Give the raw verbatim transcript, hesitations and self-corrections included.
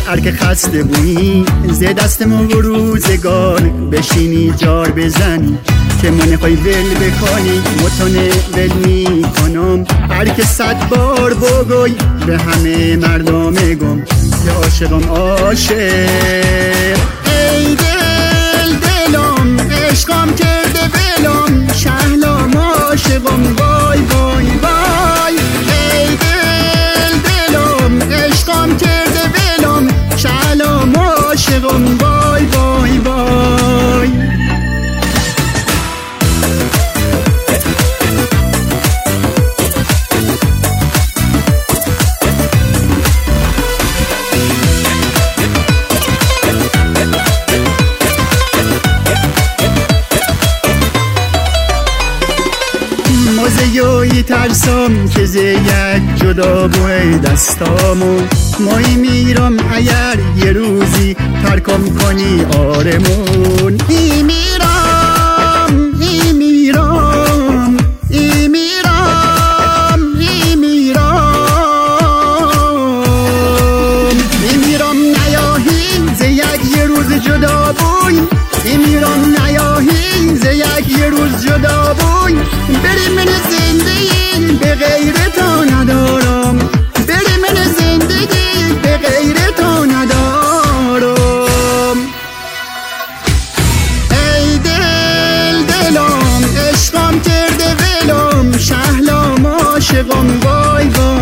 ارک خسته بویی ز دستم و روزگان بشینی جار بزنی که من خواهی ول بکنی متونه ول می کنم ارک صد بار بگوی به همه مردم گم که عاشقم عاشق. ای دل دلم عشقم کرده ولم شهلام عاشقم وای وای وای. ای دل دلم عشقم کرده ولم شهلام عاشقم وای وای وای. موزه ترسم که ز یک جدا بوی دستامو مایی میرم اگر یه روزی ترکم کنی آرمون. ای میرم ای میرم ای میرم ای میرم ای میرم نیاهی ز یک یه روز جدا بوی. ای میرم نیاهی ز یک یه روز جدا بوی. بری من زندگی به غیر تو ندارم بری من زندگی به غیر تو ندارم. ای دل دلم عشقم کرده ولم شهلام عاشقم وای وای.